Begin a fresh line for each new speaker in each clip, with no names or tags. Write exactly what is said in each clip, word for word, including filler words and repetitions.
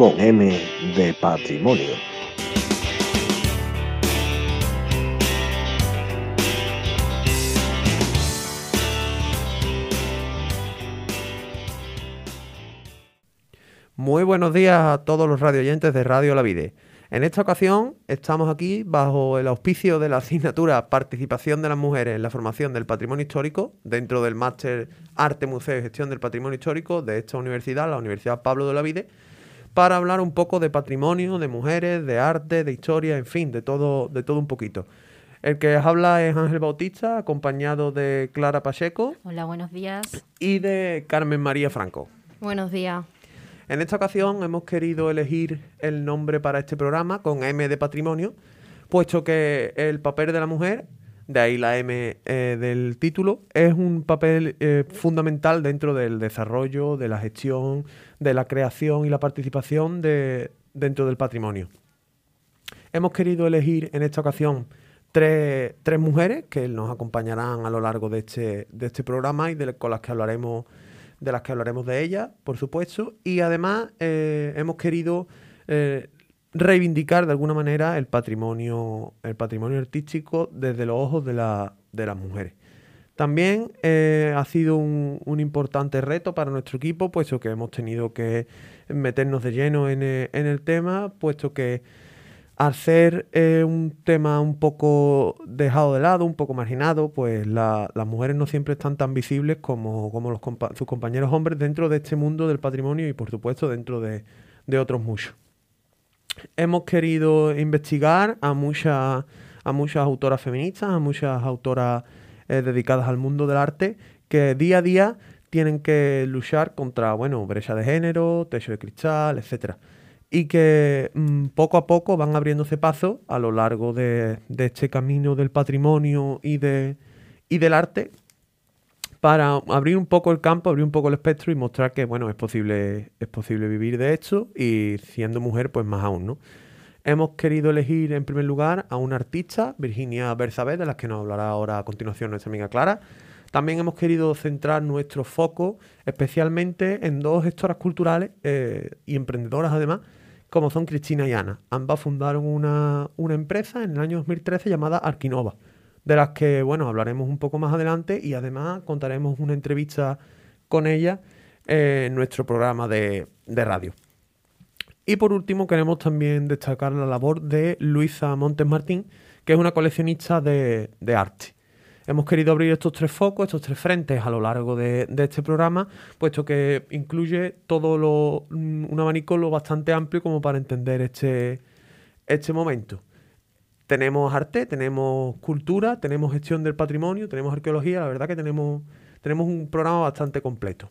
con M de patrimonio.
Muy buenos días a todos los radioyentes de Radio La Vide. En esta ocasión estamos aquí bajo el auspicio de la asignatura Participación de las Mujeres en la Formación del Patrimonio Histórico dentro del Máster Arte, Museo y Gestión del Patrimonio Histórico de esta universidad, la Universidad Pablo de Olavide, para hablar un poco de patrimonio, de mujeres, de arte, de historia, en fin, de todo, de todo un poquito. El que habla es Ángel Bautista, acompañado de Clara Pacheco.
Hola, buenos días.
Y de Carmen María Franco.
Buenos días.
En esta ocasión hemos querido elegir el nombre para este programa con M de patrimonio, puesto que el papel de la mujer, de ahí la M eh, del título, es un papel eh, fundamental dentro del desarrollo, de la gestión, de la creación y la participación de, dentro del patrimonio. Hemos querido elegir en esta ocasión tres, tres mujeres que nos acompañarán a lo largo de este, de este programa y de, con las que hablaremos de las que hablaremos de ellas, por supuesto, y además eh, hemos querido eh, reivindicar de alguna manera el patrimonio, el patrimonio artístico desde los ojos de, la, de las mujeres. También eh, ha sido un, un importante reto para nuestro equipo, puesto que hemos tenido que meternos de lleno en el, en el tema, puesto que al ser eh, un tema un poco dejado de lado, un poco marginado, pues la, las mujeres no siempre están tan visibles como, como los compa- sus compañeros hombres dentro de este mundo del patrimonio y, por supuesto, dentro de, de otros muchos. Hemos querido investigar a muchas, a muchas autoras feministas, a muchas autoras eh, dedicadas al mundo del arte, que día a día tienen que luchar contra, bueno, brecha de género, techo de cristal, etcétera. Y que mmm, poco a poco van abriéndose paso a lo largo de, de este camino del patrimonio y, de, y del arte para abrir un poco el campo, abrir un poco el espectro y mostrar que, bueno, es posible, es posible vivir de esto y siendo mujer, pues más aún, ¿no? Hemos querido elegir en primer lugar a una artista, Virginia Bersabé, de la que nos hablará ahora a continuación nuestra amiga Clara. También hemos querido centrar nuestro foco especialmente en dos gestoras culturales eh, y emprendedoras además, como son Cristina y Ana. Ambas fundaron una, una empresa en el año dos mil trece llamada Arquinova, de las que, bueno, hablaremos un poco más adelante y además contaremos una entrevista con ella eh, en nuestro programa de, de radio. Y por último queremos también destacar la labor de Luisa Montes Martín, que es una coleccionista de, de arte. Hemos querido abrir estos tres focos, estos tres frentes a lo largo de, de este programa, puesto que incluye todo lo, un abanico lo bastante amplio como para entender este, este momento. Tenemos arte, tenemos cultura, tenemos gestión del patrimonio, tenemos arqueología, la verdad que tenemos, tenemos un programa bastante completo.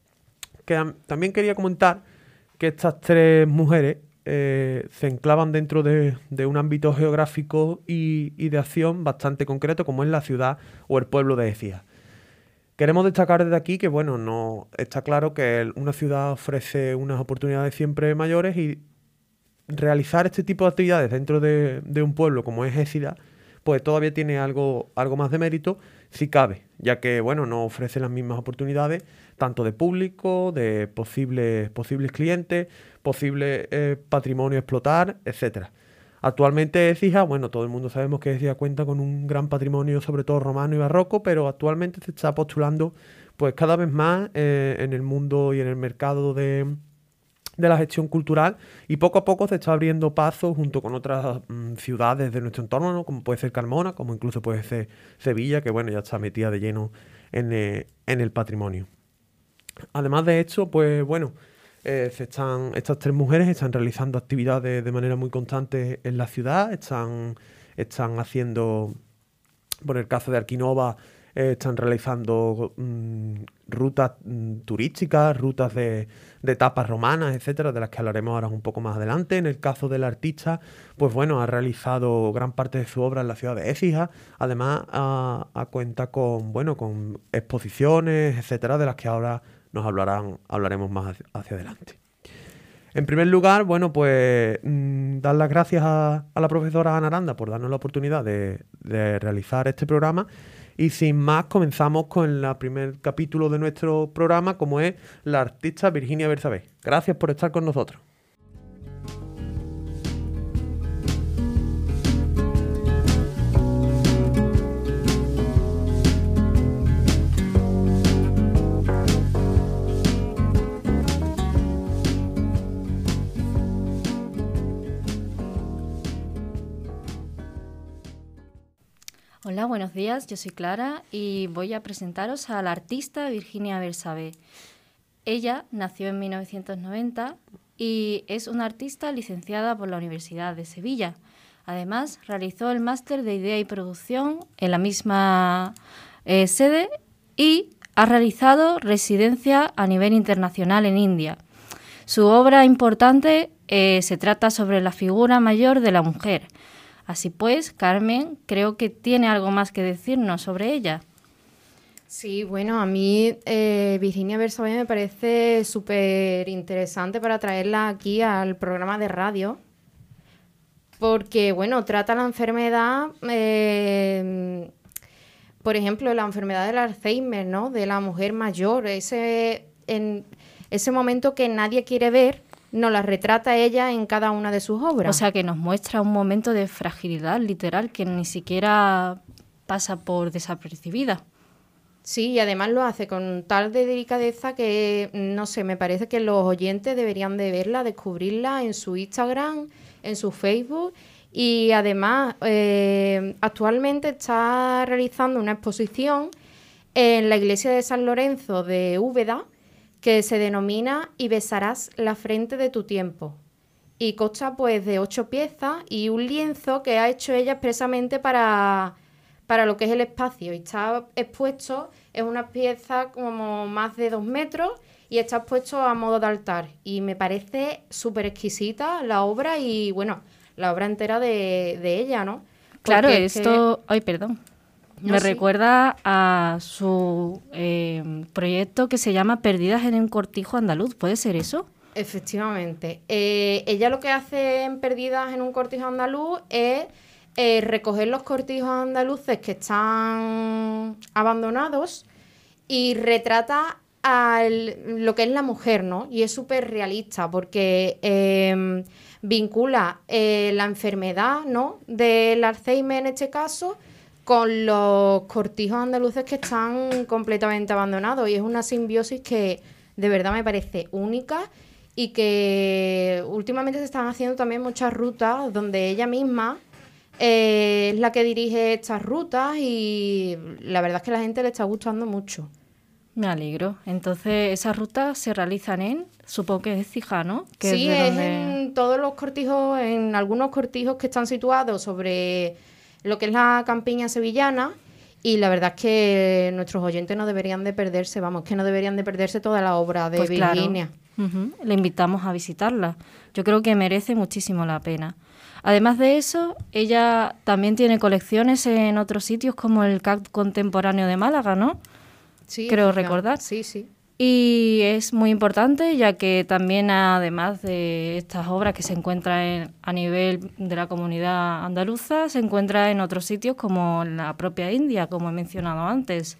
Que, también quería comentar que estas tres mujeres Eh, se enclavan dentro de, de un ámbito geográfico y, y de acción bastante concreto, como es la ciudad o el pueblo de Écija. Queremos destacar desde aquí que, bueno, no está claro que una ciudad ofrece unas oportunidades siempre mayores y realizar este tipo de actividades dentro de, de un pueblo como es Écija, pues todavía tiene algo, algo más de mérito, si cabe, ya que, bueno, no ofrece las mismas oportunidades tanto de público, de posibles, posibles clientes, posible eh, patrimonio a explotar, etcétera. Actualmente Écija, bueno, todo el mundo sabemos que Écija cuenta con un gran patrimonio, sobre todo romano y barroco, pero actualmente se está postulando pues cada vez más eh, en el mundo y en el mercado de, de la gestión cultural y poco a poco se está abriendo paso junto con otras mmm, ciudades de nuestro entorno, ¿no? Como puede ser Carmona, como incluso puede ser Sevilla, que bueno, ya está metida de lleno en, eh, en el patrimonio. Además de esto, pues bueno, eh, se están, estas tres mujeres están realizando actividades de manera muy constante en la ciudad, están, están haciendo, por el caso de Arquinova, eh, están realizando mmm, rutas mmm, turísticas, rutas de, de etapas romanas, etcétera, de las que hablaremos ahora un poco más adelante. En el caso del artista, pues bueno, ha realizado gran parte de su obra en la ciudad de Écija, además a, a cuenta con, bueno, con exposiciones, etcétera, de las que ahora nos hablarán, hablaremos más hacia, hacia adelante. En primer lugar, bueno, pues mmm, dar las gracias a, a la profesora Ana Aranda por darnos la oportunidad de, de realizar este programa. Y sin más, comenzamos con el primer capítulo de nuestro programa, como es la artista Virginia Bersabé. Gracias por estar con nosotros.
Hola, buenos días. Yo soy Clara y voy a presentaros a la artista Virginia Bersabé. Ella nació en mil novecientos noventa y es una artista licenciada por la Universidad de Sevilla. Además, realizó el máster de Idea y Producción en la misma eh, sede y ha realizado residencia a nivel internacional en India. Su obra importante eh, se trata sobre la figura mayor de la mujer. Así pues, Carmen, creo que tiene algo más que decirnos sobre ella.
Sí, bueno, a mí eh, Virginia Bersabé me parece súper interesante para traerla aquí al programa de radio, porque, bueno, trata la enfermedad, eh, por ejemplo, la enfermedad del Alzheimer, ¿no?, de la mujer mayor, ese, en, ese momento que nadie quiere ver. Nos la retrata ella en cada una de sus obras.
O sea, que nos muestra un momento de fragilidad literal que ni siquiera pasa por desapercibida.
Sí, y además lo hace con tal de delicadeza que, no sé, me parece que los oyentes deberían de verla, descubrirla en su Instagram, en su Facebook. Y además, eh, actualmente está realizando una exposición en la iglesia de San Lorenzo de Úbeda, que se denomina Y besarás la frente de tu tiempo. Y consta pues de ocho piezas y un lienzo que ha hecho ella expresamente para, para lo que es el espacio. Y está expuesto, es una pieza como más de dos metros y está expuesto a modo de altar. Y me parece súper exquisita la obra y, bueno, la obra entera de, de ella, ¿no? Porque
Claro,
es
esto...
que...
Ay, perdón.
No,
Me
sí.
recuerda a su eh, proyecto que se llama Perdidas en un cortijo andaluz. ¿Puede ser eso?
Efectivamente. Eh, ella lo que hace en Perdidas en un cortijo andaluz es eh, recoger los cortijos andaluces que están abandonados y retrata al, lo que es la mujer, ¿no? Y es súper realista porque eh, vincula eh, la enfermedad, ¿no?, del Alzheimer en este caso, con los cortijos andaluces que están completamente abandonados. Y es una simbiosis que de verdad me parece única y que últimamente se están haciendo también muchas rutas donde ella misma eh, es la que dirige estas rutas y la verdad es que a la gente le está gustando mucho.
Me alegro. Entonces, esas rutas se realizan en, supongo que es Cija, ¿no? Que
Sí,
es, de
es
donde...
en todos los cortijos, en algunos cortijos que están situados sobre lo que es la campiña sevillana, y la verdad es que nuestros oyentes no deberían de perderse, vamos, que no deberían de perderse toda la obra de
Pues
Virginia.
Claro. Uh-huh. Le invitamos a visitarla. Yo creo que merece muchísimo la pena. Además de eso, ella también tiene colecciones en otros sitios como el C A C Contemporáneo de Málaga, ¿no?
Sí,
Creo
no,
recordar.
Sí, sí.
Y es muy importante, ya que también, además de estas obras que se encuentran en, a nivel de la comunidad andaluza, se encuentra en otros sitios como en la propia India, como he mencionado antes.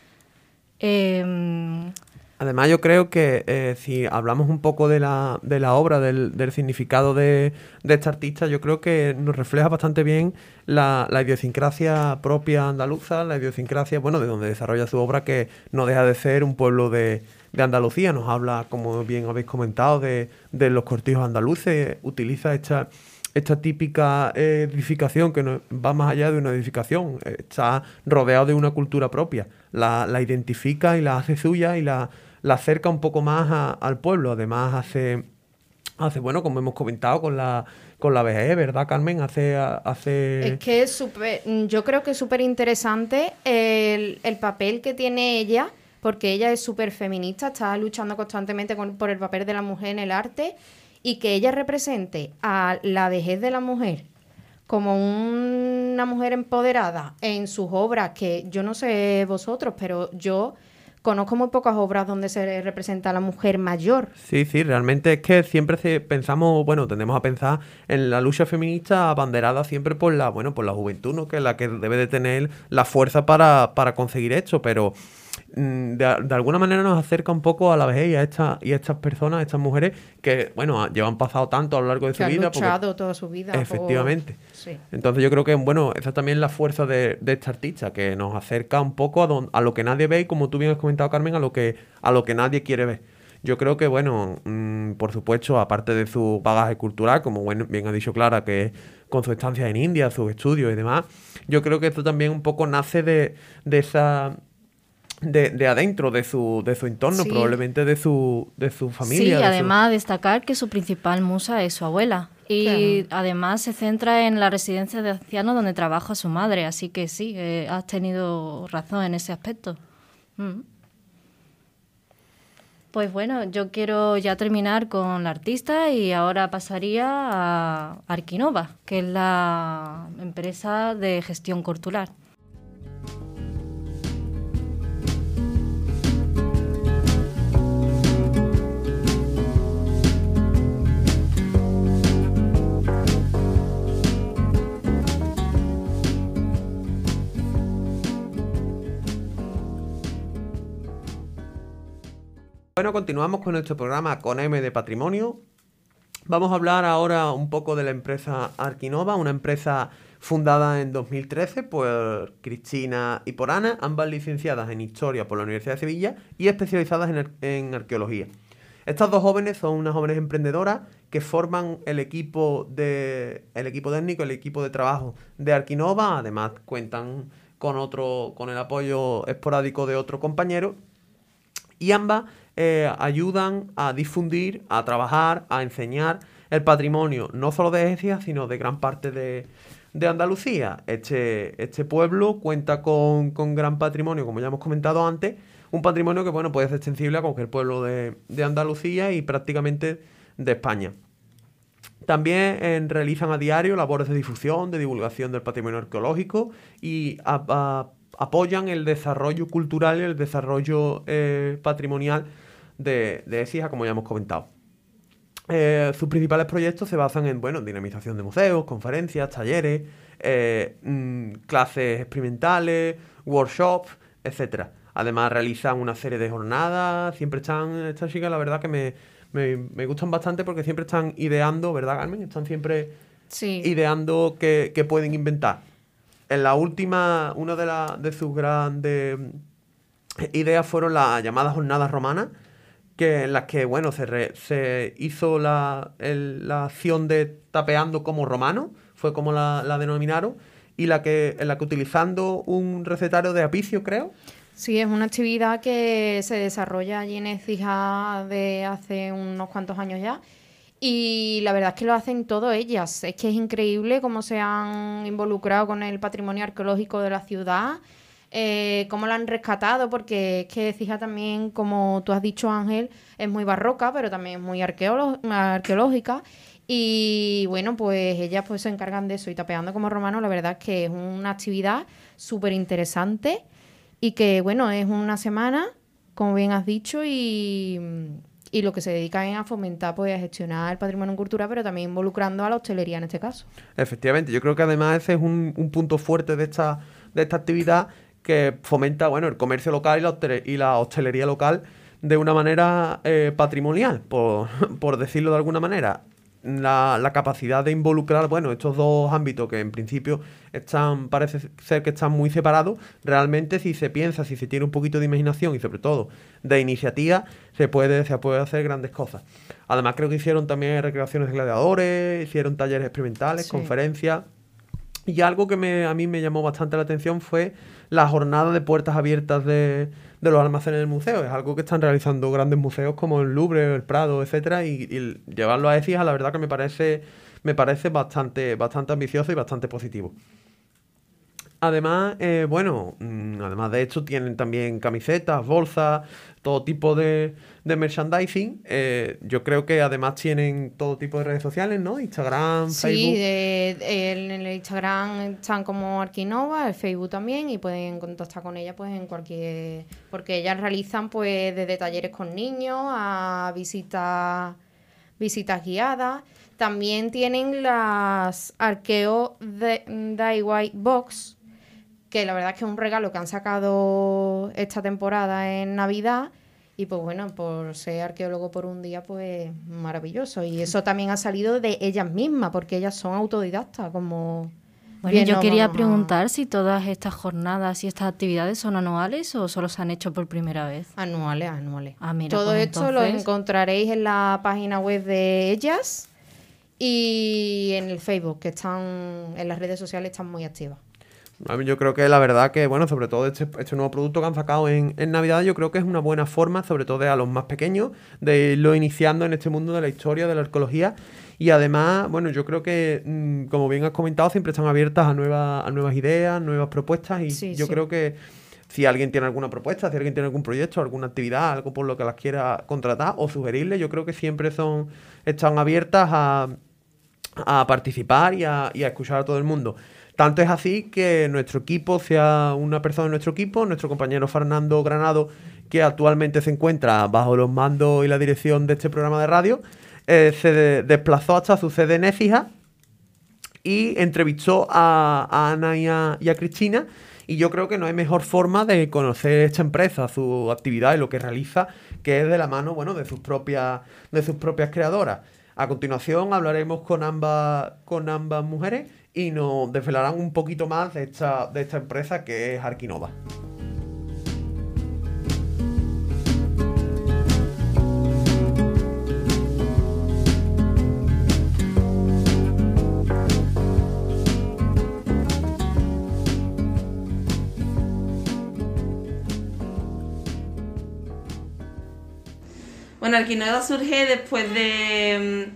Eh,
Además, yo creo que eh, si hablamos un poco de la, de la obra, del, del significado de, de esta artista, yo creo que nos refleja bastante bien la, la idiosincrasia propia andaluza, la idiosincrasia, bueno, de donde desarrolla su obra, que no deja de ser un pueblo de, de Andalucía. Nos habla, como bien habéis comentado, de, de los cortijos andaluces, utiliza esta... esta típica eh, edificación que no, va más allá de una edificación, eh, está rodeado de una cultura propia, la, la identifica y la hace suya y la, la acerca un poco más a, al pueblo. Además hace, hace, bueno, como hemos comentado con la, con la vejez, ¿verdad, Carmen? Hace... hace...
Es que es súper, yo creo que es súper interesante el, el papel que tiene ella, porque ella es súper feminista, está luchando constantemente con, por el papel de la mujer en el arte, y que ella represente a la vejez de la mujer como una mujer empoderada en sus obras, que yo no sé vosotros, pero yo conozco muy pocas obras donde se representa a la mujer mayor.
Sí, sí, realmente es que siempre se pensamos, bueno, tendemos a pensar en la lucha feminista abanderada siempre por la, bueno, por la juventud, ¿no?, que es la que debe de tener la fuerza para, para conseguir esto, pero de, de alguna manera nos acerca un poco a la vejez y a, esta, y a estas personas, a estas mujeres que, bueno, llevan pasado tanto a lo largo de
Que
su
han
vida.
luchado
porque,
toda su vida.
efectivamente.
Por... Sí.
Entonces yo creo que, bueno, esa también es la fuerza de, de esta artista, que nos acerca un poco a, don, a lo que nadie ve y, como tú bien has comentado, Carmen, a lo que, a lo que nadie quiere ver. Yo creo que, bueno, mmm, por supuesto, aparte de su bagaje cultural, como bueno, bien ha dicho Clara, que con su estancia en India, sus estudios y demás, yo creo que esto también un poco nace de, de esa... De, de adentro de su, de su entorno,
Sí.
probablemente de su, de su familia.
Sí,
de su-
además destacar que su principal musa es su abuela. Y
Claro.
además se centra en la residencia de ancianos donde trabaja su madre. Así que sí, eh, has tenido razón en ese aspecto. Mm. Pues bueno, yo quiero ya terminar con la artista y ahora pasaría a Arquinova, que es la empresa de gestión cultural.
Bueno, continuamos con nuestro programa con M de Patrimonio. Vamos a hablar ahora un poco de la empresa Arquinova, una empresa fundada en dos mil trece por Cristina y por Ana, ambas licenciadas en Historia por la Universidad de Sevilla y especializadas en, ar- en Arqueología. Estas dos jóvenes son unas jóvenes emprendedoras que forman el equipo de el equipo técnico, el equipo de trabajo de Arquinova. Además cuentan con otro, con el apoyo esporádico de otro compañero. Y ambas eh, ayudan a difundir, a trabajar, a enseñar el patrimonio, no solo de Écija, sino de gran parte de, de Andalucía. Este, este pueblo cuenta con, con gran patrimonio, como ya hemos comentado antes, un patrimonio que bueno, puede ser extensible a cualquier pueblo de, de Andalucía y prácticamente de España. También eh, realizan a diario labores de difusión, de divulgación del patrimonio arqueológico y a- a- apoyan el desarrollo cultural y el desarrollo eh, patrimonial de, de Écija, como ya hemos comentado. Eh, sus principales proyectos se basan en, bueno, dinamización de museos, conferencias, talleres, eh, mm, clases experimentales, workshops, etcétera. Además realizan una serie de jornadas, siempre están, estas chicas la verdad que me, me, me gustan bastante porque siempre están ideando, ¿verdad, Carmen? Están siempre
Sí.
ideando qué, qué pueden inventar. En la última, una de, la- de sus grandes ideas fueron las llamadas jornadas romanas, que en las que, bueno, se, re- se hizo la, el- la acción de tapeando como romano, fue como la, la denominaron, y la que, en la que utilizando un recetario de apicio, creo.
Sí, es una actividad que se desarrolla allí en Écija de hace unos cuantos años ya. Y la verdad es que lo hacen todo ellas. Es que es increíble cómo se han involucrado con el patrimonio arqueológico de la ciudad, eh, cómo lo han rescatado, porque es que Écija también, como tú has dicho, Ángel, es muy barroca, pero también es muy arqueolo- arqueológica. Y bueno, pues ellas pues se encargan de eso. Y tapeando como romano, la verdad es que es una actividad súper interesante y que, bueno, es una semana, como bien has dicho, y, y lo que se dedica es a fomentar, pues, a gestionar el patrimonio en cultura, pero también involucrando a la hostelería en este caso.
Efectivamente, yo creo que además ese es un, un punto fuerte de esta, de esta actividad que fomenta, bueno, el comercio local y la, hostele- y la hostelería local de una manera eh, patrimonial, por, por decirlo de alguna manera. La, la capacidad de involucrar, bueno, estos dos ámbitos que en principio están, parece ser que están muy separados, realmente si se piensa, si se tiene un poquito de imaginación y sobre todo de iniciativa, se puede, se puede hacer grandes cosas. Además creo que hicieron también recreaciones de gladiadores, hicieron talleres experimentales,
Sí.
conferencias. Y algo que me, a mí me llamó bastante la atención fue la jornada de puertas abiertas de, de los almacenes del museo. Es algo que están realizando grandes museos como el Louvre, el Prado, etcétera, y, y llevarlo a Écija, la verdad que me parece, me parece bastante, bastante ambicioso y bastante positivo. Además, eh, bueno, mm, además de esto tienen también camisetas, bolsas, todo tipo de, de merchandising. Eh, yo creo que además tienen todo tipo de redes sociales, ¿no? Instagram,
Sí,
Facebook.
de- de- en el Instagram están como Arquinova, el Facebook también, y pueden contactar con ella pues en cualquier... Porque ellas realizan pues desde talleres con niños a visitas visitas guiadas. También tienen las Arqueo D I Y Box, que la verdad es que es un regalo que han sacado esta temporada en Navidad. Y pues bueno, por ser arqueólogo por un día, pues maravilloso. Y eso también ha salido de ellas mismas, porque ellas son autodidactas, como,
Bueno,
bien
yo
nos
quería
vamos a-
preguntar si todas estas jornadas y estas actividades son anuales o solo se han hecho por primera vez.
Anuales, anuales.
Ah, mira,
Todo
pues
esto lo
entonces-
encontraréis en la página web de ellas y en el Facebook, que están en las redes sociales, están muy activas.
A mí yo creo que la verdad que, bueno, sobre todo este, este nuevo producto que han sacado en, en Navidad, yo creo que es una buena forma, sobre todo de a los más pequeños, de irlo iniciando en este mundo de la historia, de la arqueología. Y además, bueno, yo creo que, mm, como bien has comentado, siempre están abiertas a nuevas, a nuevas ideas, nuevas propuestas. Y
Sí,
yo
sí.
creo que si alguien tiene alguna propuesta, si alguien tiene algún proyecto, alguna actividad, algo por lo que las quiera contratar o sugerirle, yo creo que siempre son, están abiertas a, a participar y a, y a escuchar a todo el mundo. Tanto es así que nuestro equipo, sea una persona de nuestro equipo, nuestro compañero Fernando Granado, que actualmente se encuentra bajo los mandos y la dirección de este programa de radio, eh, se de- desplazó hasta su sede en Écija y entrevistó a, a Ana y a, y a Cristina. Y yo creo que no hay mejor forma de conocer esta empresa, su actividad y lo que realiza, que es de la mano, bueno, de sus propias, de sus propias creadoras. A continuación hablaremos con ambas, con ambas mujeres y nos desvelarán un poquito más de esta, de esta empresa que es Arquinova.
Bueno, Arquinova surge después de,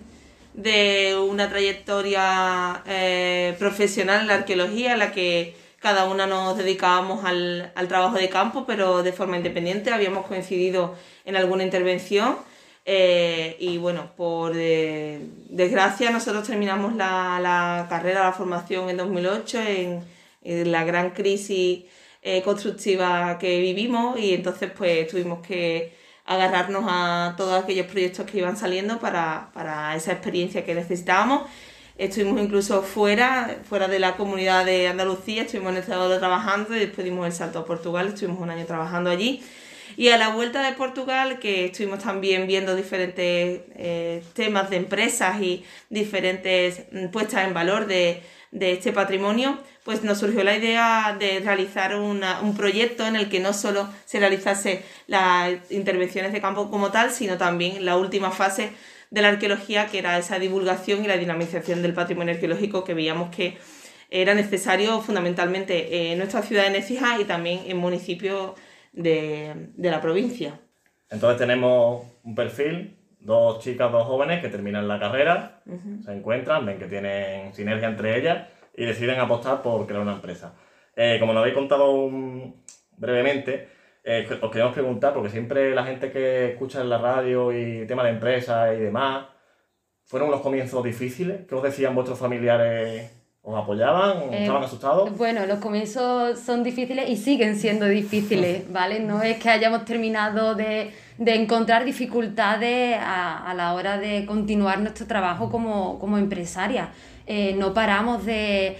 de una trayectoria eh, profesional en la arqueología, en la que cada una nos dedicábamos al, al trabajo de campo, pero de forma independiente. Habíamos coincidido en alguna intervención eh, y bueno, por eh, desgracia nosotros terminamos la, la carrera, la formación en dos mil ocho, en, en la gran crisis eh, constructiva que vivimos, y entonces pues tuvimos que agarrarnos a todos aquellos proyectos que iban saliendo para, para esa experiencia que necesitábamos. Estuvimos incluso fuera, fuera de la comunidad de Andalucía, estuvimos en Extremadura trabajando y después dimos el salto a Portugal, estuvimos un año trabajando allí. Y a la vuelta de Portugal, que estuvimos también viendo diferentes eh, temas de empresas y diferentes mm, puestas en valor de, de este patrimonio, pues nos surgió la idea de realizar una, un proyecto en el que no solo se realizase las intervenciones de campo como tal, sino también la última fase de la arqueología, que era esa divulgación y la dinamización del patrimonio arqueológico, que veíamos que era necesario fundamentalmente en nuestra ciudad de Écija y también en municipios de, de la provincia.
Entonces tenemos un perfil, dos chicas, dos jóvenes que terminan la carrera, uh-huh. se encuentran, ven que tienen sinergia entre ellas y deciden apostar por crear una empresa. Eh, como nos habéis contado un, brevemente, eh, os queremos preguntar, porque siempre la gente que escucha en la radio y tema de empresas y demás, ¿fueron unos comienzos difíciles? ¿Qué os decían vuestros familiares? ¿Os apoyaban? ¿Os
Eh,
estaban asustados?
Bueno, los comienzos son difíciles y siguen siendo difíciles, ¿vale? No es que hayamos terminado de, de encontrar dificultades a, a la hora de continuar nuestro trabajo como, como empresaria. Eh, no paramos de,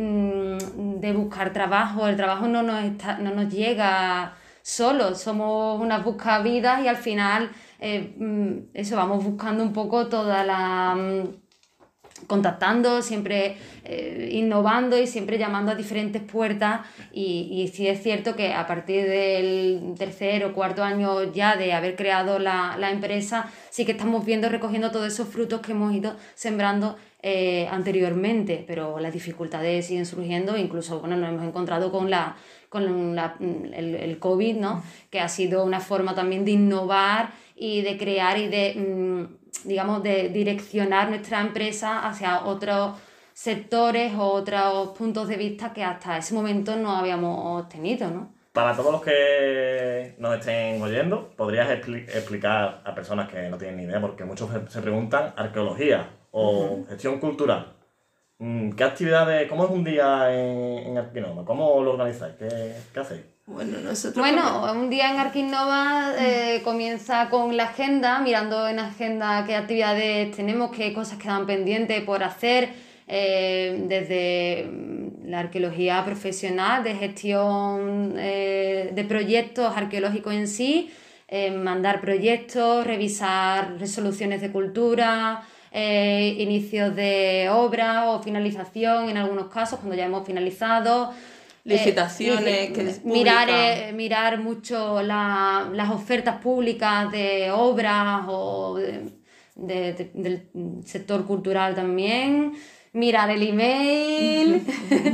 de buscar trabajo, el trabajo no nos, está, no nos llega solo, somos unas buscavidas y al final eh, eso, vamos buscando un poco toda la... contactando, siempre eh, innovando y siempre llamando a diferentes puertas, y, y sí es cierto que a partir del tercer o cuarto año ya de haber creado la, la empresa, sí que estamos viendo, recogiendo todos esos frutos que hemos ido sembrando eh, anteriormente, pero las dificultades siguen surgiendo, incluso bueno, nos hemos encontrado con la con la, el, el COVID, ¿no? Que ha sido una forma también de innovar y de crear y de mmm, digamos, de direccionar nuestra empresa hacia otros sectores o otros puntos de vista que hasta ese momento no habíamos tenido, ¿no?
Para todos los que nos estén oyendo, ¿podrías expli- explicar a personas que no tienen ni idea? Porque muchos se preguntan arqueología o uh-huh. gestión cultural. ¿Qué actividades, cómo es un día en, en Arquinova? ¿Cómo lo organizáis? ¿Qué, qué hacéis?
Bueno, nosotros
bueno, como... un día en Arquinova eh, comienza con la agenda, mirando en la agenda qué actividades tenemos, qué cosas quedan pendientes por hacer, eh, desde la arqueología profesional, de gestión eh, de proyectos arqueológicos en sí, eh, mandar proyectos, revisar resoluciones de cultura, eh, inicios de obra o finalización en algunos casos, cuando ya hemos finalizado.
Licitaciones,
eh,
que
lici-
se
mirar,
publican.
eh, mirar mucho la- las ofertas públicas de obras o de- de- de- del sector cultural también, mirar el email,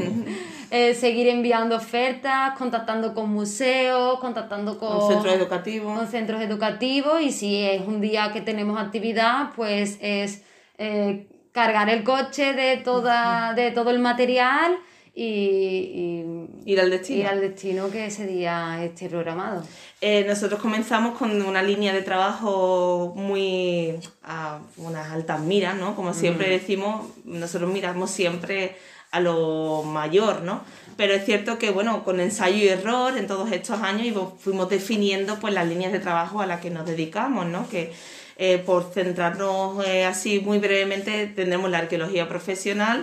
eh, seguir enviando ofertas, contactando con museos, contactando con,
Con centros educativos.
con centros educativos, y si es un día que tenemos actividad, pues es eh, cargar el coche de, toda, de todo el material y, y
Ir al destino.
ir al destino que ese día esté programado.
Eh, nosotros comenzamos con una línea de trabajo muy a unas altas miras, ¿no? Como siempre decimos, nosotros miramos siempre a lo mayor, ¿no? Pero es cierto que, bueno, con ensayo y error en todos estos años y fuimos definiendo pues las líneas de trabajo a las que nos dedicamos, ¿no? Que eh, por centrarnos eh, así muy brevemente, tendremos la arqueología profesional,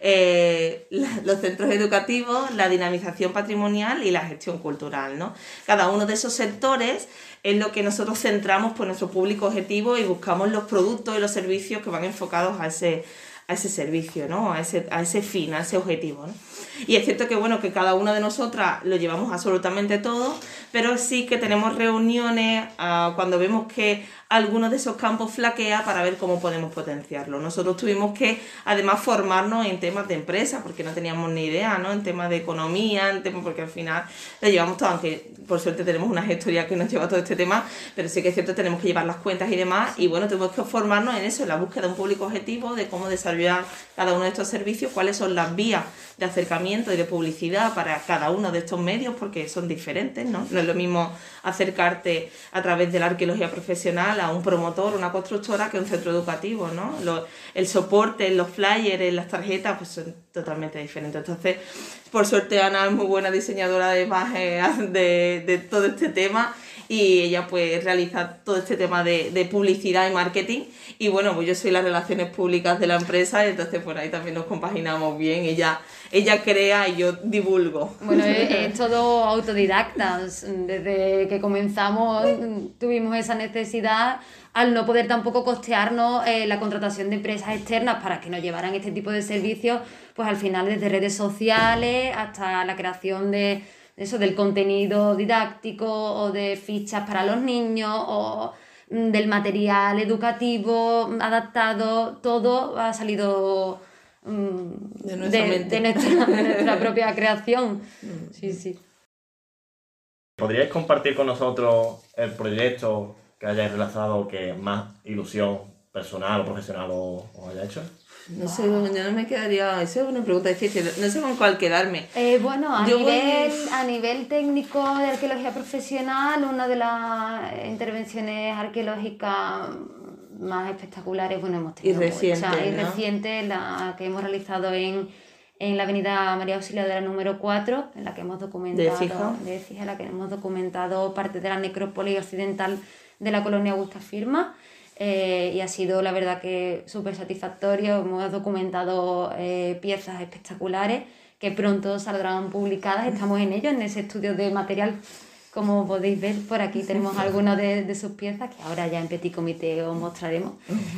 Eh, la, los centros educativos, la dinamización patrimonial y la gestión cultural, ¿no? Cada uno de esos sectores es lo que nosotros centramos por nuestro público objetivo y buscamos los productos y los servicios que van enfocados a ese, a ese servicio, ¿no? A ese, a ese fin, a ese objetivo, ¿no? Y es cierto que, bueno, que cada una de nosotras lo llevamos absolutamente todo, pero sí que tenemos reuniones uh, cuando vemos que algunos de esos campos flaquea para ver cómo podemos potenciarlo. Nosotros tuvimos que, además, formarnos en temas de empresa, porque no teníamos ni idea, ¿no? En temas de economía, en temas, porque al final lo llevamos todo, aunque por suerte tenemos una gestoría que nos lleva todo este tema, pero sí que es cierto que tenemos que llevar las cuentas y demás, y bueno, tenemos que formarnos en eso, en la búsqueda de un público objetivo, de cómo desarrollar cada uno de estos servicios, cuáles son las vías de acercamiento y de publicidad para cada uno de estos medios, porque son diferentes, ¿no? No es lo mismo acercarte a través de la arqueología profesional a un promotor, una constructora, que un centro educativo, ¿no? Lo, el soporte, los flyers, las tarjetas, pues son totalmente diferentes. Entonces, por suerte, Ana es muy buena diseñadora de imagen de, de todo este tema, y ella pues realiza todo este tema de, de publicidad y marketing, y bueno, pues yo soy las relaciones públicas de la empresa, y entonces por ahí también nos compaginamos bien. Ella, ella crea y yo divulgo.
Bueno, es, es todo autodidacta. Desde que comenzamos tuvimos esa necesidad, al no poder tampoco costearnos eh, la contratación de empresas externas para que nos llevaran este tipo de servicios, pues al final desde redes sociales hasta la creación de eso, del contenido didáctico o de fichas para los niños o mm, del material educativo adaptado, todo ha salido mm,
de nuestra
de,
mente.
de nuestra, de nuestra propia creación. Sí, sí.
¿Podríais compartir con nosotros el proyecto que hayáis realizado que más ilusión personal o profesional os, os haya hecho?
No sé, yo no me quedaría... Esa es una pregunta difícil. No sé con cuál quedarme.
Eh, bueno, a
Yo
nivel,
voy-
a nivel técnico de arqueología profesional, una de las intervenciones arqueológicas más espectaculares, bueno, hemos tenido
Y reciente,
muchas, y
¿no?
reciente, la que hemos realizado en, en la avenida María Auxiliadora número cuatro, en la que hemos documentado,
¿De Écija?
de Écija, en la que hemos documentado parte de la necrópolis occidental de la colonia Augusta Firma. Eh, y ha sido la verdad que súper satisfactorio. Hemos documentado eh, piezas espectaculares que pronto saldrán publicadas. Estamos en ello, en ese estudio de material. Como podéis ver, por aquí tenemos algunas de, de sus piezas que ahora ya en Petit Comité os mostraremos.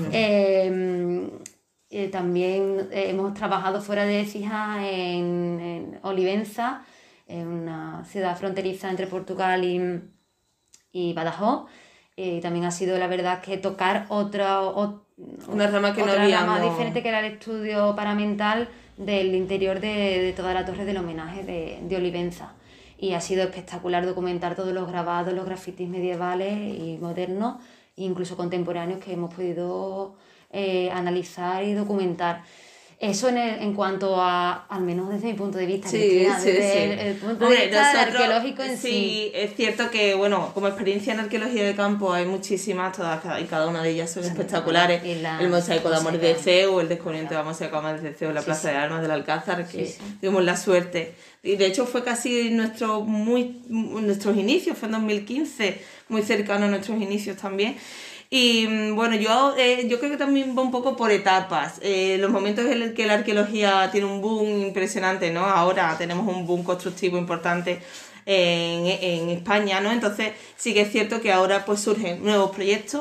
Eh, eh, también eh, hemos trabajado fuera de Écija en, en Olivenza, en una ciudad fronteriza entre Portugal y, y Badajoz. Y también ha sido la verdad que tocar otra, ot-
Una rama que no
otra rama
habíamos-
diferente, que era el estudio paramental del interior de, de toda la torre del homenaje de, de Olivenza. Y ha sido espectacular documentar todos los grabados, los grafitis medievales y modernos, e incluso contemporáneos, que hemos podido eh, analizar y documentar. Eso en, el- en cuanto a, al menos desde mi punto de vista,
Sí,
Cristina,
sí,
desde
sí.
el, el punto
Hombre,
de vista
nosotros-
arqueológico en sí.
Sí, es cierto que, bueno, como experiencia en arqueología de campo hay muchísimas, todas y cada una de ellas son
Sí,
espectaculares.
y la-
El mosaico de Amores de
mosaico.
Ceu, el descubrimiento de mosaico de Amores de Ceu en la
Sí,
Plaza
sí.
de Armas del Alcázar, que
Sí, sí.
tuvimos la suerte. Y de hecho fue casi nuestro, muy, nuestros inicios, fue en dos mil quince, muy cercano a nuestros inicios también. Y mm, bueno, yo, eh, yo creo que también va un poco por etapas. Eh, los momentos en los que la arqueología tiene un boom impresionante, ¿no? Ahora tenemos un boom constructivo importante en, en España, ¿no? Entonces sí que es cierto que ahora pues surgen nuevos proyectos,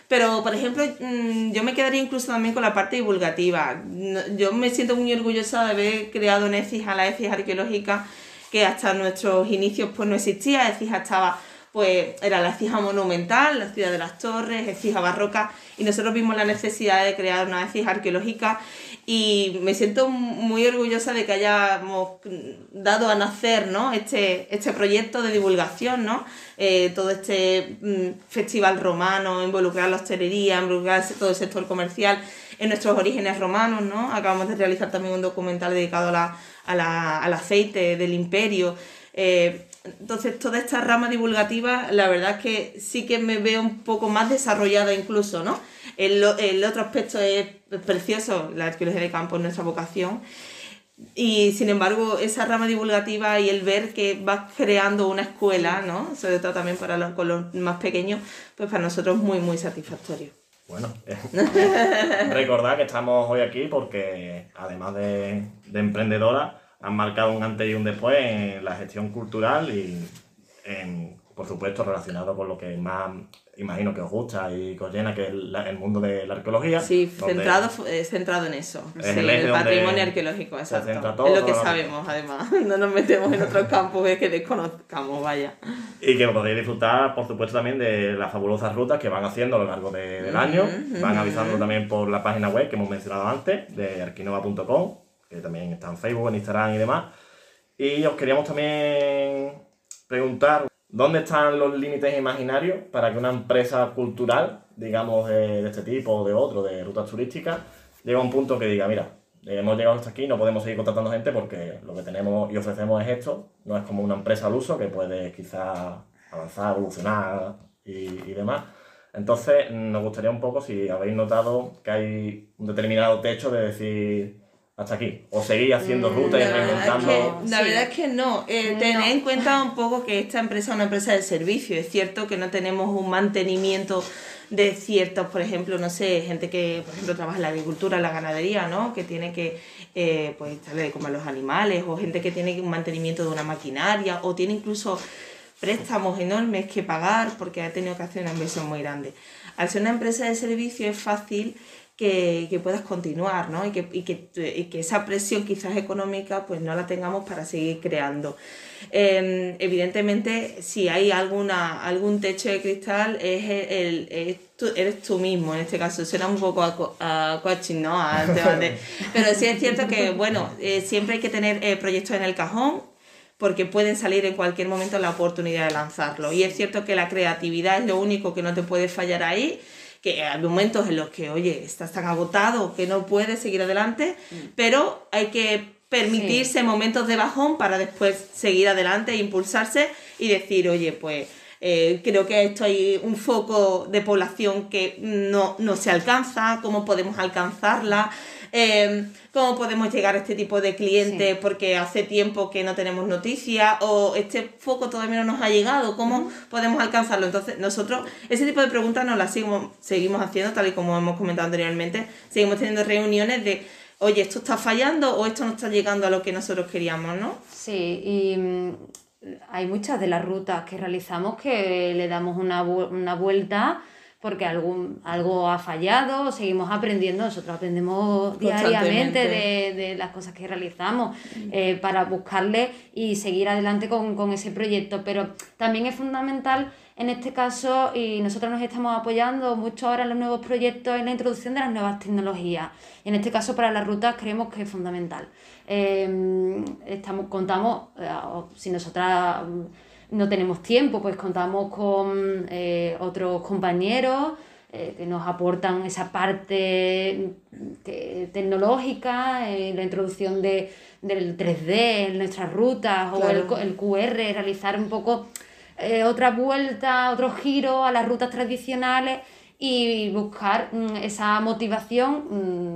Pero, por ejemplo, yo me quedaría incluso también con la parte divulgativa. Yo me siento muy orgullosa de haber creado en Écija la Écija arqueológica, que hasta nuestros inicios pues no existía. Écija estaba, pues era la Écija monumental, la ciudad de las torres, Écija barroca, y nosotros vimos la necesidad de crear una Écija arqueológica, y me siento muy orgullosa de que hayamos dado a nacer, ¿no?, este, este proyecto de divulgación, ¿no? Eh, todo este mm, festival romano, involucrar la hostelería, involucrar todo el sector comercial en nuestros orígenes romanos, ¿no? Acabamos de realizar también un documental dedicado a la, a la, al aceite del imperio. Eh, entonces, toda esta rama divulgativa, la verdad es que sí que me veo un poco más desarrollada incluso, ¿no? El, el otro aspecto es precioso, la arqueología de campo es nuestra vocación, y sin embargo esa rama divulgativa y el ver que vas creando una escuela, ¿no?, sobre todo también para los, con los más pequeños, pues para nosotros es muy muy satisfactorio.
Bueno, eh, recordad que estamos hoy aquí porque además de, de emprendedora han marcado un antes y un después en la gestión cultural y en, por supuesto relacionado con lo que más imagino que os gusta y que os llena, que es el, el mundo de la arqueología.
Sí, centrado, eh, centrado en eso,
es
sí,
el,
el patrimonio arqueológico, exacto. Todo, es lo que sabemos, además. No nos metemos en otros campos que desconozcamos, vaya.
Y que podéis disfrutar, por supuesto, también de las fabulosas rutas que van haciendo a lo largo de, del año. Mm-hmm. Van avisando también por la página web que hemos mencionado antes, de arquinova punto com, que también está en Facebook, en Instagram y demás. Y os queríamos también preguntar ¿dónde están los límites imaginarios para que una empresa cultural, digamos de, de este tipo o de otro, de rutas turísticas, llegue a un punto que diga, mira, hemos llegado hasta aquí, no podemos seguir contratando gente porque lo que tenemos y ofrecemos es esto, no es como una empresa al uso que puede quizás avanzar, evolucionar y, y demás. Entonces, nos gustaría un poco si habéis notado que hay un determinado techo de decir hasta aquí, o seguir haciendo rutas y reinventando.
Es que, la sí. verdad es que no. Eh, tened no. en cuenta un poco que esta empresa es una empresa de servicio. Es cierto que no tenemos un mantenimiento de ciertos, por ejemplo, no sé, gente que, por ejemplo, trabaja en la agricultura, en la ganadería, ¿no?, que tiene que, eh, pues, darle de comer a los animales, o gente que tiene un mantenimiento de una maquinaria, o tiene incluso préstamos enormes que pagar porque ha tenido que hacer una inversión muy grande. Al ser una empresa de servicio es fácil que, que puedas continuar, ¿no? Y que, y, que, y que esa presión quizás económica pues no la tengamos para seguir creando. Eh, evidentemente, si hay alguna algún techo de cristal, es el, el, es tú, eres tú mismo, en este caso. Suena un poco a, a coaching, ¿no? Al tema de, pero sí es cierto que, bueno, eh, siempre hay que tener eh, proyectos en el cajón, porque pueden salir en cualquier momento la oportunidad de lanzarlo. Y es cierto que la creatividad es lo único que no te puede fallar ahí, que hay momentos en los que, oye, estás tan agotado que no puedes seguir adelante, mm. pero hay que permitirse sí. momentos de bajón para después seguir adelante e impulsarse y decir, oye, pues eh, creo que esto hay un foco de población que no, no se alcanza, ¿cómo podemos alcanzarla? Eh, cómo podemos llegar a este tipo de clientes sí. porque hace tiempo que no tenemos noticias, o este foco todavía no nos ha llegado, ¿cómo uh-huh. podemos alcanzarlo? Entonces nosotros ese tipo de preguntas nos las seguimos, seguimos haciendo, tal y como hemos comentado anteriormente. Seguimos teniendo reuniones de, oye, esto está fallando o esto no está llegando a lo que nosotros queríamos, ¿no?
Sí, y mmm, hay muchas de las rutas que realizamos que le damos una, vu- una vuelta porque algún, algo ha fallado, seguimos aprendiendo, nosotros aprendemos diariamente de, de las cosas que realizamos eh, para buscarle y seguir adelante con, con ese proyecto, pero también es fundamental en este caso, y nosotros nos estamos apoyando mucho ahora en los nuevos proyectos, en la introducción de las nuevas tecnologías, y en este caso para las rutas creemos que es fundamental. Eh, estamos, contamos, eh, si nosotras no tenemos tiempo, pues contamos con eh, otros compañeros eh, que nos aportan esa parte que, tecnológica, eh, la introducción de, del tres D en nuestras rutas, claro. o el, el Q R, realizar un poco eh, otra vuelta, otro giro a las rutas tradicionales y buscar mm, esa motivación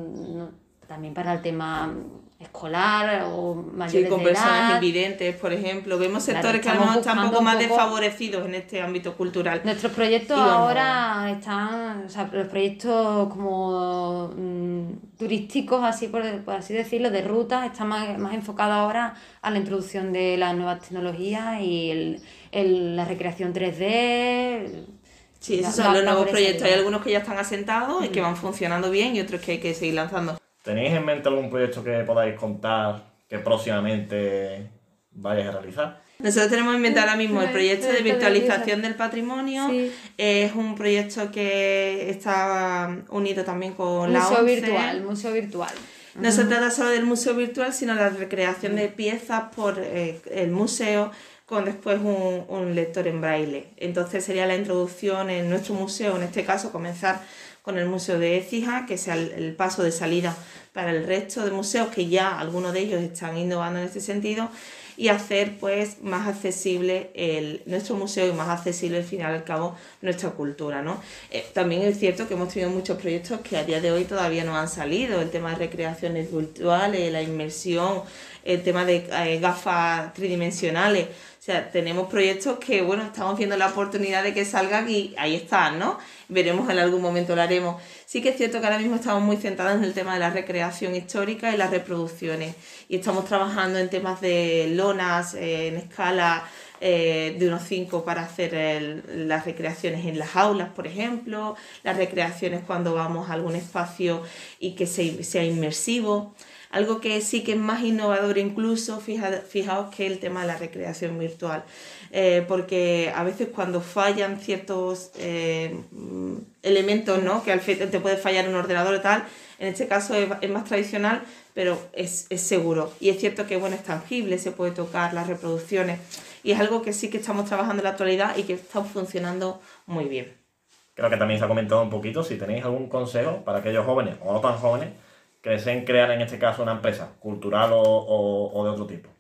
mm, también para el tema escolar o mayores
sí, con
de
personas
edad.
invidentes, por ejemplo. Vemos sectores
claro,
que además están un poco más
un poco
desfavorecidos en este ámbito cultural.
Nuestros proyectos ahora están, o sea, los proyectos como mmm, turísticos, así por, por así decirlo, de rutas, están más, más enfocados ahora a la introducción de las nuevas tecnologías y el, el, la recreación tres D.
Sí, esos
Va-
son
va-
los
va
nuevos
por esa
proyectos. Hay
línea.
algunos que ya están asentados y que van funcionando bien y otros que hay que seguir lanzando.
¿Tenéis en mente algún proyecto que podáis contar que próximamente vayáis a realizar?
Nosotros tenemos en mente ahora mismo el proyecto de
Proyecto de
virtualización del patrimonio.
Sí.
Es un proyecto que está unido también con la
Museo
ONCE.
virtual, museo virtual.
No se trata solo del museo virtual, sino la recreación de piezas por eh, el museo con después un, un lector en braille. Entonces sería la introducción en nuestro museo, en este caso comenzar con el Museo de Écija, que sea el, el paso de salida para el resto de museos, que ya algunos de ellos están innovando en este sentido, y hacer pues más accesible el, nuestro museo y más accesible al fin y al cabo nuestra cultura, ¿no? Eh, también es cierto que hemos tenido muchos proyectos que a día de hoy todavía no han salido, el tema de recreaciones virtuales, la inmersión, el tema de eh, gafas tridimensionales. O sea, tenemos proyectos que, bueno, estamos viendo la oportunidad de que salgan y ahí están, ¿no? Veremos en algún momento, lo haremos. Sí que es cierto que ahora mismo estamos muy centrados en el tema de la recreación histórica y las reproducciones. Y estamos trabajando en temas de lonas eh, en escala eh, de unos cinco para hacer el, las recreaciones en las aulas, por ejemplo, las recreaciones cuando vamos a algún espacio y que se, sea inmersivo. Algo que sí que es más innovador incluso, fija, fijaos que el tema de la recreación virtual, eh, porque a veces cuando fallan ciertos eh, elementos, ¿no? Que al fin te puede fallar un ordenador y tal, en este caso es, es más tradicional, pero es, es seguro. Y es cierto que bueno, es tangible, se puede tocar las reproducciones y es algo que sí que estamos trabajando en la actualidad y que está funcionando muy bien.
Creo que también se ha comentado un poquito, si tenéis algún consejo para aquellos jóvenes o no tan jóvenes que deseen crear en este caso una empresa cultural o, o, o de otro tipo.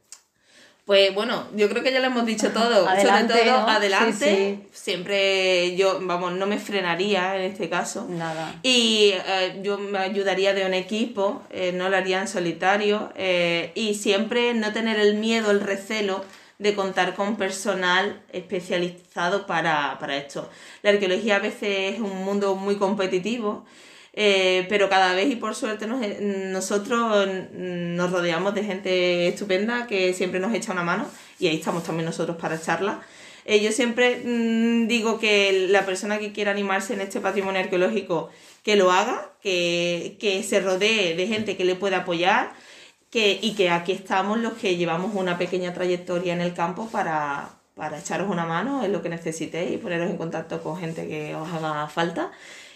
Pues bueno, yo creo que ya lo hemos dicho todo.
Adelante,
Sobre todo,
¿no?
adelante.
Sí, sí.
Siempre yo, vamos, no me frenaría en este caso.
Nada.
Y eh, yo me ayudaría de un equipo, eh, no lo haría en solitario. Eh, y siempre no tener el miedo, el recelo de contar con personal especializado para, para esto. La arqueología a veces es un mundo muy competitivo. Eh, pero cada vez y por suerte nos, nosotros nos rodeamos de gente estupenda que siempre nos echa una mano y ahí estamos también nosotros para echarla. Eh, yo siempre mmm, digo que la persona que quiera animarse en este patrimonio arqueológico que lo haga, que, que se rodee de gente que le pueda apoyar que, y que aquí estamos los que llevamos una pequeña trayectoria en el campo para, para echaros una mano en lo que necesitéis y poneros en contacto con gente que os haga falta.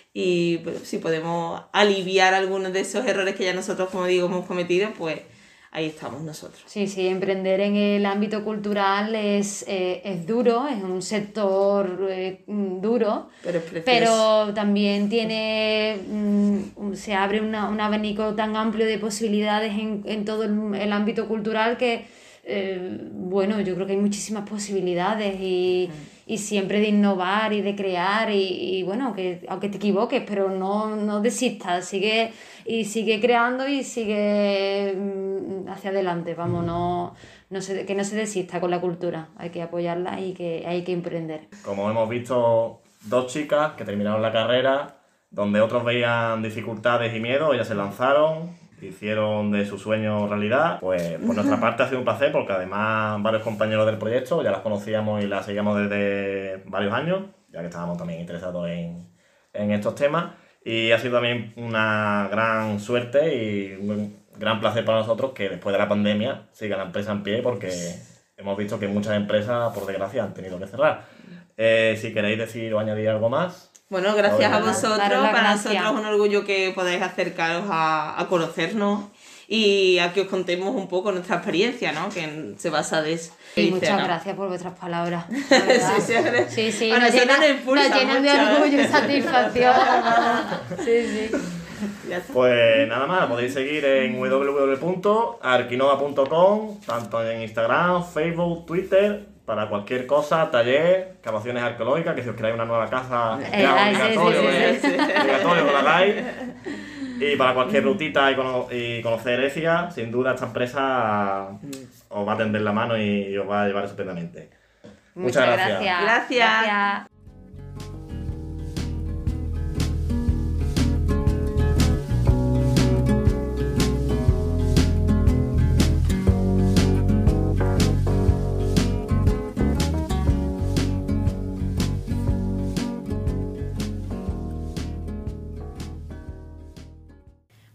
Y pues, si podemos aliviar algunos de esos errores que ya nosotros, como digo, hemos cometido, pues ahí estamos nosotros.
Sí, sí, emprender en el ámbito cultural es, eh, es duro, es un sector eh, duro,
Pero es precioso.
pero también tiene, mm, se abre una, un abanico tan amplio de posibilidades en, en todo el, el ámbito cultural que, eh, bueno, yo creo que hay muchísimas posibilidades y... Mm. Y siempre de innovar y de crear y, y bueno, que aunque te equivoques, pero no, no desistas, sigue y sigue creando y sigue mm, hacia adelante, vamos, no, no se, que no se desista con la cultura, hay que apoyarla y que hay que emprender.
Como hemos visto, dos chicas que terminaron la carrera, donde otros veían dificultades y miedo, ellas se lanzaron, hicieron de su sueño realidad. Pues por nuestra parte ha sido un placer porque además varios compañeros del proyecto ya las conocíamos y las seguíamos desde varios años, ya que estábamos también interesados en, en estos temas, y ha sido también una gran suerte y un gran placer para nosotros que después de la pandemia siga la empresa en pie porque hemos visto que muchas empresas por desgracia han tenido que cerrar. Eh, si queréis decir o añadir algo más.
Bueno, gracias a
Daros
vosotros.
la
Para
gracia.
nosotros es un orgullo que podáis acercaros a, a conocernos y a que os contemos un poco nuestra experiencia, ¿no? Que se basa de eso.
Y
Dice,
muchas
¿no?
gracias por vuestras palabras. la verdad.
Sí, sí, ahora-
sí, sí,
a
nos
nosotros
llenan,
nos impulsa
nos llenan de
mucho, ¿eh?
orgullo y satisfacción. Sí, sí.
Ya está.
Pues nada más, podéis seguir en w w w punto arquinova punto com, tanto en Instagram, Facebook, Twitter, para cualquier cosa, taller, excavaciones arqueológicas, que si os queráis una nueva casa,
Eh,
es
ay, sí,
obligatorio,
sí, sí,
que-
sí, sí.
obligatorio que lo hagáis. Y para cualquier rutita y, cono- y conocer Écija, sin duda esta empresa os va a tender la mano y, y os va a llevar estupendamente. Muchas, gracias.
Gracias.
Gracias.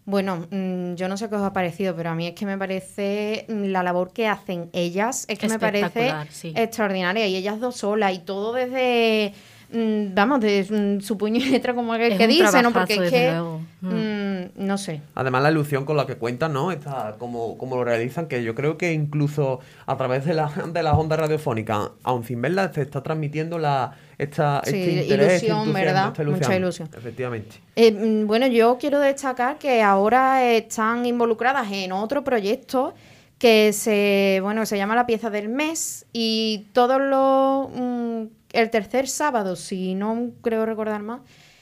Bueno, mmm, yo no sé qué os ha parecido, pero a mí es que me parece la labor que hacen ellas, es que me parece
sí.
extraordinaria. Y ellas dos solas y todo desde, mmm, vamos, de mm, su puño y letra, como aquel
Es
que
un
dice, ¿no? Porque
trabajazo,
es
desde
que,
luego.
mmm, no sé.
Además, la ilusión con la que cuentan, ¿no? Está como, como lo realizan, que yo creo que incluso a través de, la, de las ondas radiofónicas, aun sin verlas, se está transmitiendo la, esta,
Sí,
este interés, este
ilusión,
entusiasmo,
¿verdad?
esta
Mucha ilusión.
Efectivamente.
Eh, mm, bueno, yo quiero destacar que ahora están involucradas en otro proyecto que se, bueno, se llama La Pieza del Mes, y todos los mm, el tercer sábado, si no creo recordar más,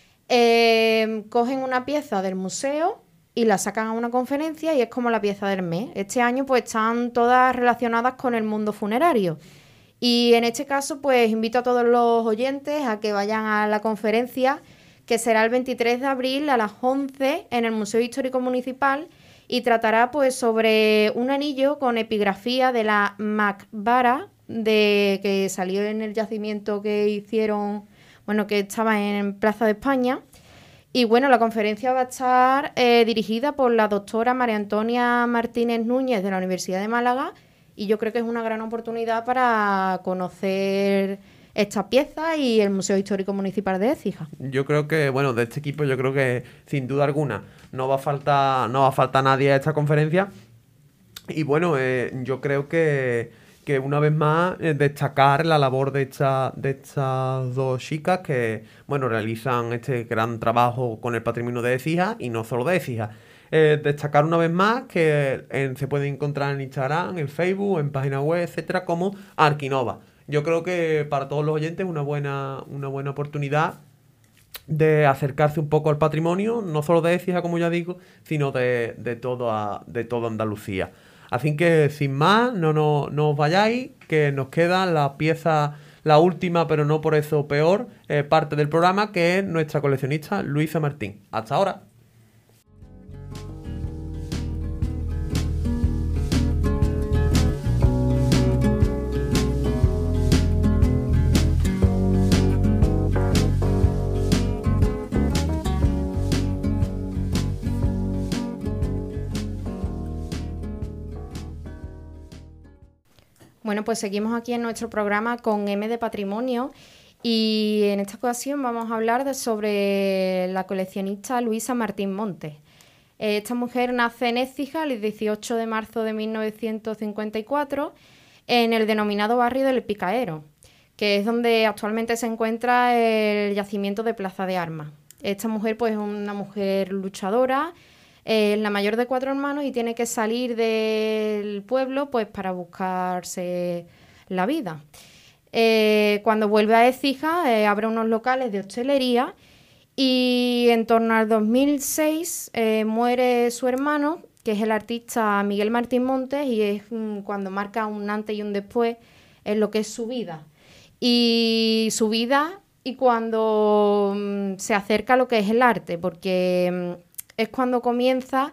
eh, cogen una pieza del museo y la sacan a una conferencia y es como la pieza del mes. Este año pues están todas relacionadas con el mundo funerario. Y en este caso, pues invito a todos los oyentes a que vayan a la conferencia, que será el veintitrés de abril a las once en el Museo Histórico Municipal, y tratará pues sobre un anillo con epigrafía de la Macbara, de que salió en el yacimiento que hicieron, bueno, que estaba en Plaza de España. Y bueno, la conferencia va a estar eh, dirigida por la doctora María Antonia Martínez Núñez de la Universidad de Málaga, y yo creo que es una gran oportunidad para conocer esta pieza y el Museo Histórico Municipal de Écija.
Yo creo que, bueno, de este equipo yo creo que sin duda alguna no va a faltar, no va a faltar nadie a esta conferencia. Y bueno, eh, yo creo que, que una vez más eh, destacar la labor de, esta, de estas dos chicas que, bueno, realizan este gran trabajo con el patrimonio de Écija, y no solo de Écija. Eh, destacar una vez más que en, se puede encontrar en Instagram, en Facebook, en página web, etcétera, como Arquinova. Yo creo que para todos los oyentes es una buena, una buena oportunidad de acercarse un poco al patrimonio, no solo de Écija, como ya digo, sino de, de, toda, de toda Andalucía. Así que, sin más, no, no, no os vayáis, que nos queda la pieza, la última, pero no por eso peor, eh, parte del programa, que es nuestra coleccionista Luisa Martín. Hasta ahora.
Bueno, pues seguimos aquí en nuestro programa con M de Patrimonio, y en esta ocasión vamos a hablar de, sobre la coleccionista Luisa Martín Montes. Esta mujer nace en Écija el dieciocho de marzo de mil novecientos cincuenta y cuatro en el denominado barrio del Picaero, que es donde actualmente se encuentra el yacimiento de Plaza de Armas. Esta mujer pues es una mujer luchadora, es la mayor de cuatro hermanos y tiene que salir del pueblo pues para buscarse la vida. Eh, cuando vuelve a Écija eh, abre unos locales de hostelería, y en torno al dos mil seis eh, muere su hermano, que es el artista Miguel Martín Montes, y es mm, cuando marca un antes y un después en lo que es su vida. Y su vida y cuando mm, se acerca a lo que es el arte, porque mm, es cuando comienza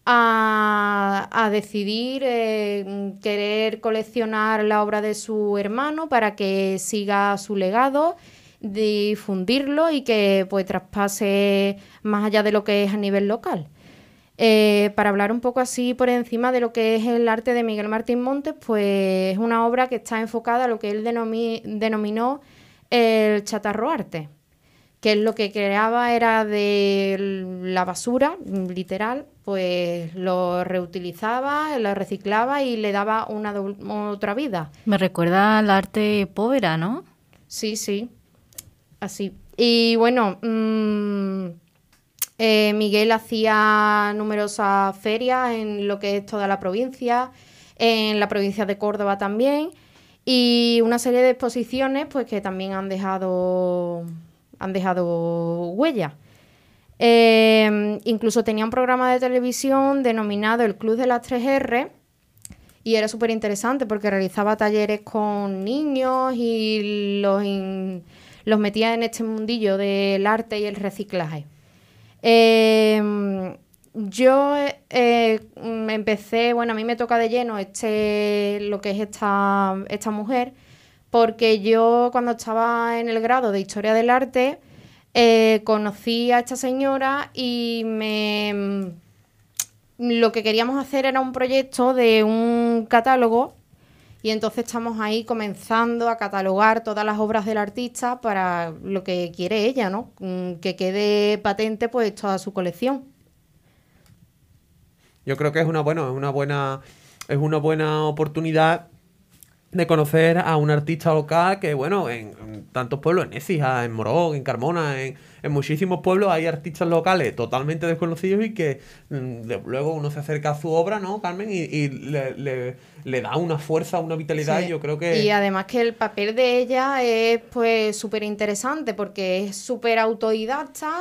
a, a decidir eh, querer coleccionar la obra de su hermano para que siga su legado, difundirlo y que pues traspase más allá de lo que es a nivel local. Eh, para hablar un poco así por encima de lo que es el arte de Miguel Martín Montes, pues es una obra que está enfocada a lo que él denomi- denominó el chatarroarte, que es lo que creaba era de la basura, literal, pues lo reutilizaba, lo reciclaba y le daba una do- otra vida.
Me recuerda al arte povera, ¿no?
Sí, sí, así. Y bueno, mmm, eh, Miguel hacía numerosas ferias en lo que es toda la provincia, en la provincia de Córdoba también, y una serie de exposiciones pues que también han dejado... han dejado huella. Eh, incluso tenía un programa de televisión denominado El Club de las tres erre, y era súper interesante porque realizaba talleres con niños y los, in, los metía en este mundillo del arte y el reciclaje. Eh, yo eh, empecé, bueno, a mí me toca de lleno este, lo que es esta, esta mujer, porque yo cuando estaba en el grado de Historia del Arte eh, conocí a esta señora y me, lo que queríamos hacer era un proyecto de un catálogo y entonces estamos ahí comenzando a catalogar todas las obras del artista para lo que quiere ella, ¿no? Que quede patente pues toda su colección.
Yo creo que es una, bueno, es una buena, es una buena oportunidad de conocer a un artista local que, bueno, en, en tantos pueblos, en Écija, en Morón, en Carmona, en, en muchísimos pueblos hay artistas locales totalmente desconocidos y que mm, de, luego uno se acerca a su obra, ¿no, Carmen? Y, y le, le, le da una fuerza, una vitalidad,
Sí.
y yo creo que...
Y además que el papel de ella es pues súper interesante porque es súper autodidacta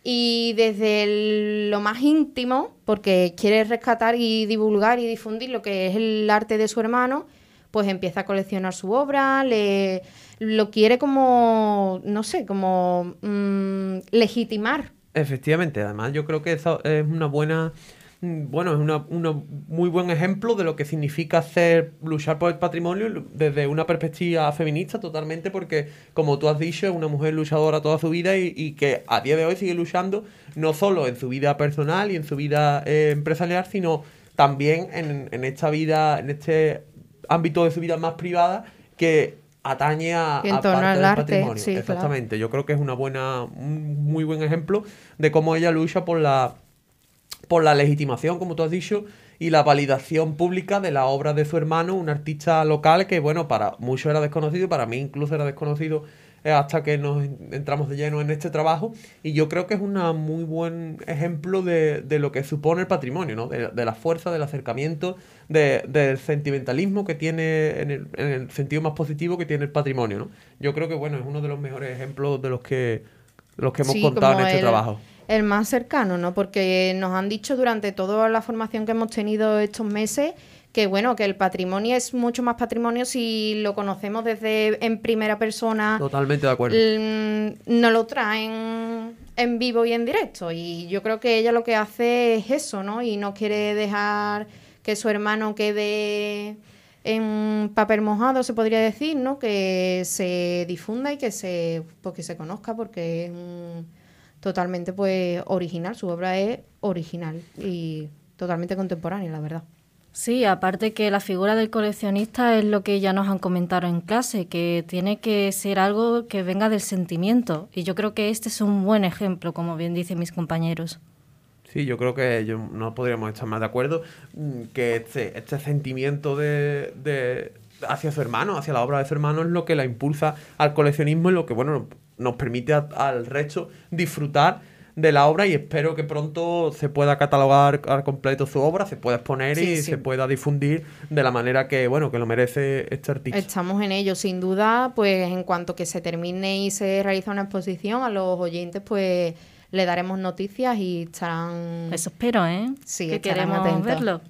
y desde el- lo más íntimo, porque quiere rescatar y divulgar y difundir lo que es el arte de su hermano, pues empieza a coleccionar su obra, le lo quiere como, no sé, como mm, legitimar.
Efectivamente, además yo creo que eso es una buena, mm, bueno, es una, una muy buen ejemplo de lo que significa hacer, luchar por el patrimonio lu- desde una perspectiva feminista totalmente, porque como tú has dicho, es una mujer luchadora toda su vida y, y que a día de hoy sigue luchando no solo en su vida personal y en su vida eh, empresarial, sino también en, en esta vida, en este ámbito de su vida más privada que atañe a,
En
a
torno
parte
al
del
arte,
patrimonio.
sí, claro.
Exactamente. Yo creo que es una buena, un muy buen ejemplo de cómo ella lucha por la, por la legitimación, como tú has dicho, y la validación pública de la obra de su hermano, un artista local que, bueno, para muchos era desconocido, para mí incluso era desconocido eh, hasta que nos en- entramos de lleno en este trabajo. Y yo creo que es un muy buen ejemplo de, de lo que supone el patrimonio, ¿no? De, de la fuerza, del acercamiento, de- del sentimentalismo que tiene, en el, en el sentido más positivo que tiene el patrimonio, ¿no? Yo creo que, bueno, es uno de los mejores ejemplos de los que, de los que hemos
Sí,
contado en
como
este
el-
trabajo.
El más cercano, ¿no? Porque nos han dicho durante toda la formación que hemos tenido estos meses que, bueno, que el patrimonio es mucho más patrimonio si lo conocemos desde en primera persona.
Totalmente de acuerdo.
Mm, nos lo traen en vivo y en directo. Y yo creo que ella lo que hace es eso, ¿no? Y no quiere dejar que su hermano quede en papel mojado, se podría decir, ¿no? Que se difunda y que se, pues, que se conozca porque es un totalmente pues original, su obra es original y totalmente contemporánea, la verdad.
Sí, aparte que la figura del coleccionista es lo que ya nos han comentado en clase, que tiene que ser algo que venga del sentimiento. Y yo creo que este es un buen ejemplo, como bien dicen mis compañeros.
Sí, yo creo que yo, no podríamos estar más de acuerdo mm, que este, este sentimiento de, de hacia su hermano, hacia la obra de su hermano, es lo que la impulsa al coleccionismo y lo que, bueno, nos permite a- al resto disfrutar de la obra, y espero que pronto se pueda catalogar al completo su obra, se pueda exponer
Sí,
y
sí.
se pueda difundir de la manera que, bueno, que lo merece este artista.
Estamos en ello, sin duda, pues en cuanto que se termine y se realiza una exposición, a los oyentes pues le daremos noticias y estarán...
Eso espero, ¿eh?
Sí,
que
estarán
queremos
atentos.
verlo.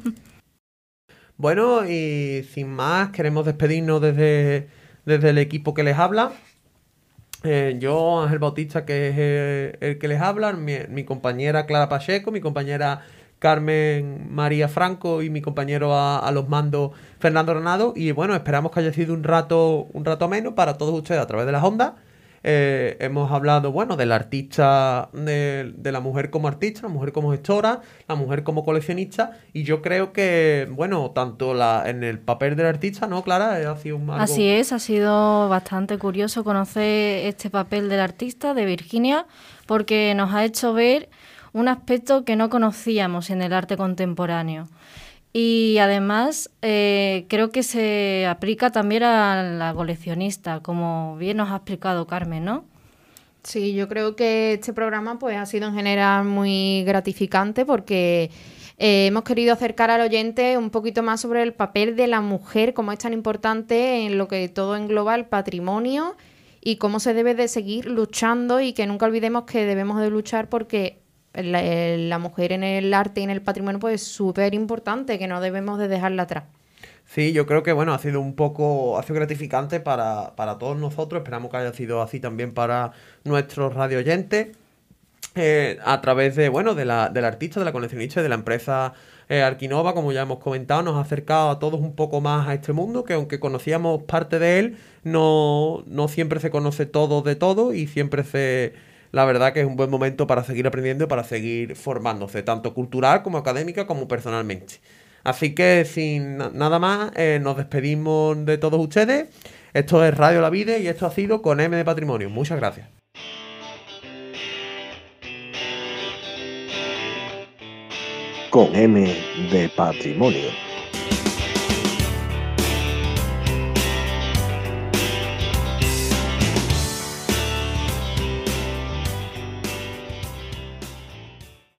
Bueno, y sin más, queremos despedirnos desde, desde el equipo que les habla. Eh, yo, Ángel Bautista, que es eh, el que les habla, mi, mi compañera Clara Pacheco, mi compañera Carmen María Franco y mi compañero a, a los mandos Fernando Granado. Y bueno, esperamos que haya sido un rato, un rato ameno para todos ustedes a través de las ondas. Eh, hemos hablado, bueno, del artista, de, de la mujer como artista, la mujer como gestora, la mujer como coleccionista, y yo creo que, bueno, tanto la en el papel del artista, ¿no, Clara? Eh, Ha sido un algo...
Así es, ha sido bastante curioso conocer este papel del artista de Virginia, porque nos ha hecho ver un aspecto que no conocíamos en el arte contemporáneo. Y además eh, creo que se aplica también a la coleccionista, como bien nos ha explicado Carmen, ¿no?
Sí, yo creo que este programa pues ha sido en general muy gratificante porque eh, hemos querido acercar al oyente un poquito más sobre el papel de la mujer, cómo es tan importante en lo que todo engloba el patrimonio y cómo se debe de seguir luchando, y que nunca olvidemos que debemos de luchar porque la, la mujer en el arte y en el patrimonio pues es súper importante, que no debemos de dejarla atrás.
Sí, yo creo que bueno, ha sido un poco, ha sido gratificante para, para todos nosotros, esperamos que haya sido así también para nuestros radio oyentes, eh, a través de, bueno, de la, del artista, de la coleccionista y de la empresa eh, Arquinova, como ya hemos comentado, nos ha acercado a todos un poco más a este mundo, que aunque conocíamos parte de él, no, no siempre se conoce todo de todo y siempre se... la verdad que es un buen momento para seguir aprendiendo y para seguir formándose, tanto cultural como académica como personalmente. Así que sin nada más, eh, nos despedimos de todos ustedes. Esto es Radio La Vide y esto ha sido con M de Patrimonio. Muchas gracias.
Con M de Patrimonio.